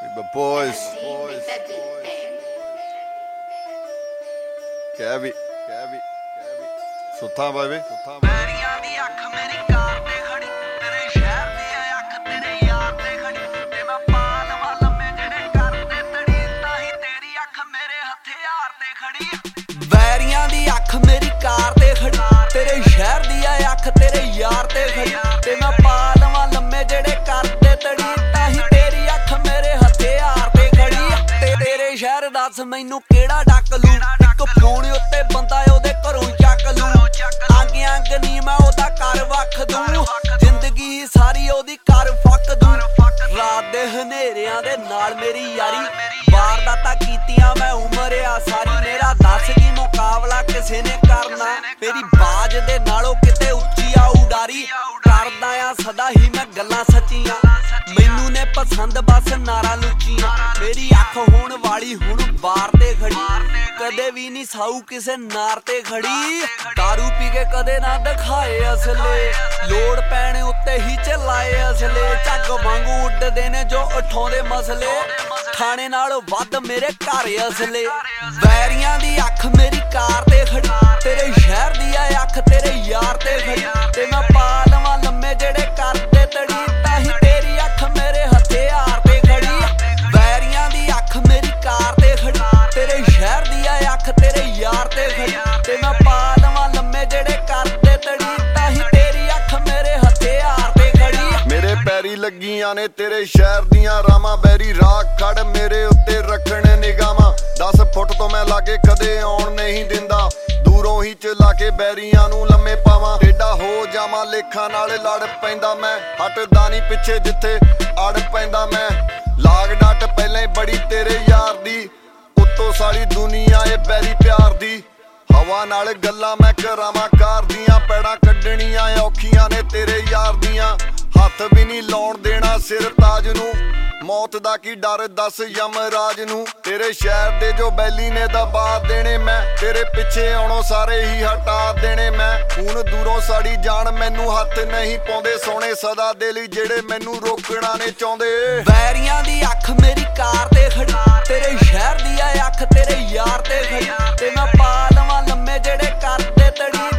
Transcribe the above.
The boys. Gabby. ਸੁੱਥਾ ਬਾਈ ਪੈਰੀਆਂ ਦੀ ਅੱਖ ਮੇਰੀ ਕਾਰ ਤੇ ਖੜੀ ਤੇਰੇ ਸ਼ਹਿਰ ਦੀ ਅੱਖ ਤੇਰੇ ਯਾਰ ਤੇ ਖੜੀ ਤੇ ਮੈਂ ਪਾਲਵਾ ਲੰਮੇ ਜਿਹੜੇ ਕਰਦੇ ਤੜੀ ਤਾਂ ਹੀ ਤੇਰੀ ਅੱਖ ਮੇਰੇ ਹਥਿਆਰ ਤੇ ਖੜੀ ਵੈਰੀਆਂ ਦੀ ਅੱਖ ਮੇਰੀ ਕਾਰ ਤੇ ਖੜੀ ਤੇਰੇ ਸ਼ਹਿਰ ਦੀ ਅੱਖ ਤੇਰੇ ਯਾਰ ਤੇ ਖੜੀ ਤੇ ਮੈਂ ਪਾਲਵਾ ਲੰਮੇ ਜਿਹੜੇ ਕਰਦੇ ਤੜੀ ਤਾਂ ਹੀ ਤੇਰੀ ਅੱਖ ਮੇਰੇ ਹਥਿਆਰ ਤੇ ਖੜੀ ਤੇ ਤੇਰੇ ਸ਼ਹਿਰ ਦੱਸ ਮੈਨੂੰ ਕਿਹੜਾ ਡੱਕ ਲੂ ਇੱਕ ਫੋਨ ਉੱਤੇ ਬੰਦਾ ਉਹਦੇ ਘਰੋਂ ਚੱਕ ਲੂ ਅੰਗ ਨੀ ਮੈਂ ਉਹਦਾ ਘਰ ਵੱਖ ਦੂੰ ਜ਼ਿੰਦਗੀ ਸਾਰੀ ਉਹਦੀ ਘਰ ਫੱਕ ਦੂੰ ਰਾਤ ਦੇ ਹਨੇਰਿਆਂ ਦੇ ਨਾਲ ਮੇਰੀ ਯਾਰੀ ਵਾਰਦਾਤਾਂ ਕੀਤੀਆਂ ਮੈਂ ਉਮਰ ਆ ਸਾਰੀ ਮੇਰਾ ਦੱਸ ਕੀ ਮੁਕਾਬਲਾ ਕਿਸੇ ਨੇ ਕਰਨਾ ਮੇਰੀ ਬਾਜ ਦੇ ਨਾਲੋਂ ਕਿਤੇ ਉੱਚੀ ਆ ਉਡਾਰੀ ਕਰਦਾ ਆ ਸਦਾ ਹੀ ਮੈਂ ਗੱਲਾਂ ਸੱਚੀਆਂ ਮੈਨੂੰ ਨੇ ਪਸੰਦ ਬਸ ਨਾਰਾਂ ਲੁੱਚੀਆਂ ਮੇਰੀ ਅੱਖ ਹੋਣ ਵਾਲੀ ਹੁਣ ਬਾਰ ਤੇ ਖੜੀ ਕਦੇ ਵੀ ਨਹੀਂ ਸਾਊ ਕਿਸੇ ਨਾਰ ਤੇ ਖੜੀ ਦਾਰੂ ਪੀ ਕੇ ਕਦੇ ਨਾ ਦਿਖਾਏ ਅਸਲੇ ਲੋੜ ਪੈਣ ਉੱਤੇ ਹੀ ਚਲਾਏ ਅਸਲੇ ਝੱਗ ਵਾਂਗੂ ਉੱਡਦੇ ਨੇ ਜੋ ਉਠਾਉਂਦੇ ਮਸਲੇ ਖਾਣੇ ਨਾਲ ਵੱਧ ਮੇਰੇ ਘਰ ਅਸਲੇ ਵੈਰੀਆਂ ਦੀ ਅੱਖ ਮੇਰੀ ਕਾਰ ਤੇ ਖੜੀ ਤੇਰੇ ਸ਼ਹਿਰ ਦੀ ਅੱਖ ਤੇਰੇ ਯਾਰ ਤੇ ਖੜੀ ਤੇ ਮੈਂ ਪਾ ਲਵਾਂ ਲੰਮੇ ਜਿਹੜੇ ਕਰਦੇ ਤੜੀ ਤਾਂ ਹੀ ਤੇਰੀ ਅੱਖ ਮੇਰੇ ਹਥਿਆਰ ਤੇ ਖੜੀ ਵੈਰੀਆਂ ਦੀ ਅੱਖ ਮੇਰੀ ਕਾਰ ਤੇ ਖੜੀ ਤੇਰੇ ਸ਼ਹਿਰ ਦੀ ਅੱਖ ਤੇਰੇ ਯਾਰ ਤੇ ਖੜੀ ਤੇ ਮੈਂ ਪਾ ਲਵਾਂ ਲੰਮੇ ਜਿਹੜੇ ਕਰਦੇ ਤੜੀ ਤਾਂ ਹੀ ਤੇਰੀ ਅੱਖ ਮੇਰੇ ਹਥਿਆਰ ਤੇ ਖੜੀ ਮੇਰੇ ਪੈਰੀ ਲੱਗੀਆਂ ਨੇ ਤੇਰੇ ਸ਼ਹਿਰ ਦੀਆਂ ਰਾਵਾਂ ਬੈਰੀ ਰਾਖ ਖੜ ਮੇਰੇ ਉੱਤੇ ਰੱਖਣ ਨਿਗਾਹਾਂ 10 ਫੁੱਟ ਤੋਂ ਮੈਂ ਲਾਗੇ ਕਦੇ ਆਉਣ ਨਹੀਂ ਦਿੰਦਾ ਦੂਰੋਂ ਹੀ ਚਲਾ ਕੇ ਬੈਰੀਆਂ ਨੂੰ ਲੰਮੇ ਪਾਵਾਂ ਟੇਡਾ ਹੋ ਜਾਵਾਂ ਲੇਖਾਂ ਨਾਲ ਲੜ ਪੈਂਦਾ ਮੈਂ ਹਟਦਾ ਨਹੀਂ ਪਿੱਛੇ ਜਿੱਥੇ ਅੜ ਪੈਂਦਾ ਮੈਂ ਲਾਗ ਡੱਟ ਪਹਿਲਾਂ ਹੀ ਬੜੀ ਤੇਰੇ ਯਾਰ ਦੀ ਉੱਤੋਂ ਸਾਲੀ ਦੁਨੀਆ ਏ ਬੈਰੀ ਪਿਆਰ ਦੀ ਹਵਾ ਨਾਲ ਗੱਲਾਂ ਮੈਂ ਕਰਾਵਾਂ ਕਾਰ ਦੀਆਂ ਪੈੜਾਂ ਕੱਢਣੀਆਂ ਔਖੀਆਂ ਨੇ ਤੇਰੇ ਯਾਰ ਦੀਆਂ ਹੱਥ ਵੀ ਨਹੀਂ ਲਾਉਣ ਦੇਣਾ ਸਿਰ ਤਾਜ ਨੂੰ ਮੌਤ ਦਾ ਕੀ ਡਰ ਦੱਸ ਯਮਰਾਜ ਨੂੰ ਤੇਰੇ ਸ਼ਹਿਰ ਦੇ ਜੋ ਬੈਲੀ ਨੇ ਦਬਾ ਦੇਣੇ ਮੈਂ ਤੇਰੇ ਪਿੱਛੇ ਆਉਣੋਂ ਸਾਰੇ ਹੀ ਹਟਾ ਦੇਣੇ ਮੈਂ ਹੁਣ ਦੂਰੋਂ ਸਾੜੀ ਜਾਣ ਮੈਨੂੰ ਹੱਥ ਨਹੀਂ ਪਾਉਂਦੇ ਸੋਹਣੇ ਸਦਾ ਦੇ ਲਈ ਜਿਹੜੇ ਮੈਨੂੰ ਰੋਕਣਾ ਨੇ ਚਾਹੁੰਦੇ ਵੈਰੀਆਂ ਦੀ ਅੱਖ ਮੇਰੀ ਕਾਰ ਤੇ ਖੜੀ ਤੇਰੇ ਸ਼ਹਿਰ ਦੀ ਅੱਖ ਤੇਰੇ ਯਾਰ ਤੇ ਖੜੀ ਤੇ ਮੈਂ ਪਾ ਲਵਾਂ ਲੰਮੇ ਜਿਹੜੇ ਕਰਦੇ ਤੜੀ